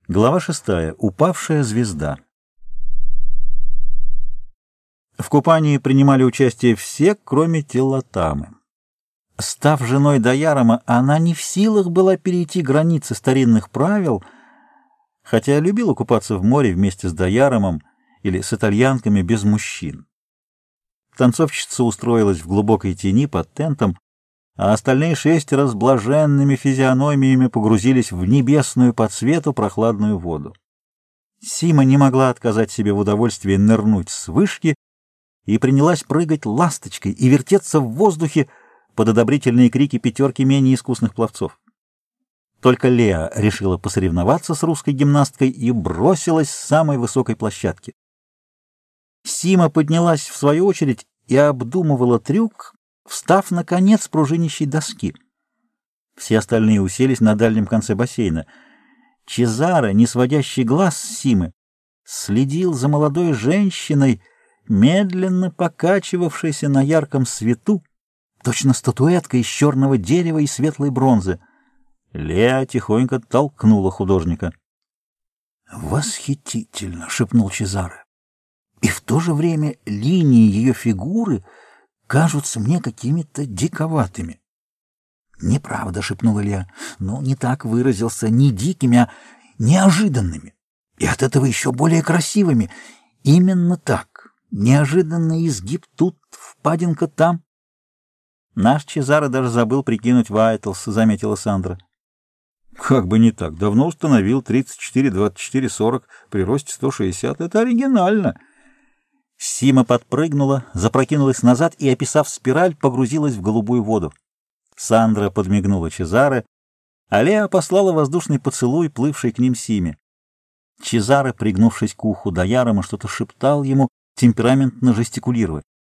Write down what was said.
Глава 6. Упавшая звезда. В купании принимали участие все, кроме Тиллотамы. Став женой Даярома, она не в силах была перейти границы старинных правил, хотя любила купаться в море вместе с Даяромом или с итальянками без мужчин. Танцовщица устроилась в глубокой тени под тентом, а остальные 6 с блаженными физиономиями погрузились в небесную по цвету прохладную воду. Сима не могла отказать себе в удовольствии нырнуть с вышки и принялась прыгать ласточкой и вертеться в воздухе под одобрительные крики 5 менее искусных пловцов. Только Леа решила посоревноваться с русской гимнасткой и бросилась с самой высокой площадки. Сима поднялась в свою очередь и обдумывала трюк, встав на конец пружинищей доски. Все остальные уселись на дальнем конце бассейна. Чезаро, не сводящий глаз с Симы, следил за молодой женщиной, медленно покачивавшейся на ярком свету, точно статуэтка из черного дерева и светлой бронзы. Леа тихонько толкнула художника. «Восхитительно!» — шепнул Чезаро. «И в то же время линии ее фигуры кажутся мне какими-то диковатыми». «Неправда», — шепнул Илья. «Ну, не так выразился, не дикими, а неожиданными. И от этого еще более красивыми. Именно так. Неожиданный изгиб тут, впадинка там». «Наш Чезаро даже забыл прикинуть Вайтлс», — заметила Сандра. «Как бы не так. Давно установил 34, 24, 40 при росте 160. Это оригинально». Сима подпрыгнула, запрокинулась назад и, описав спираль, погрузилась в голубую воду. Сандра подмигнула Чезаро, а Леа послала воздушный поцелуй, плывший к ним Симе. Чезаро, пригнувшись к уху Даярома, что-то шептал ему, темпераментно жестикулируя.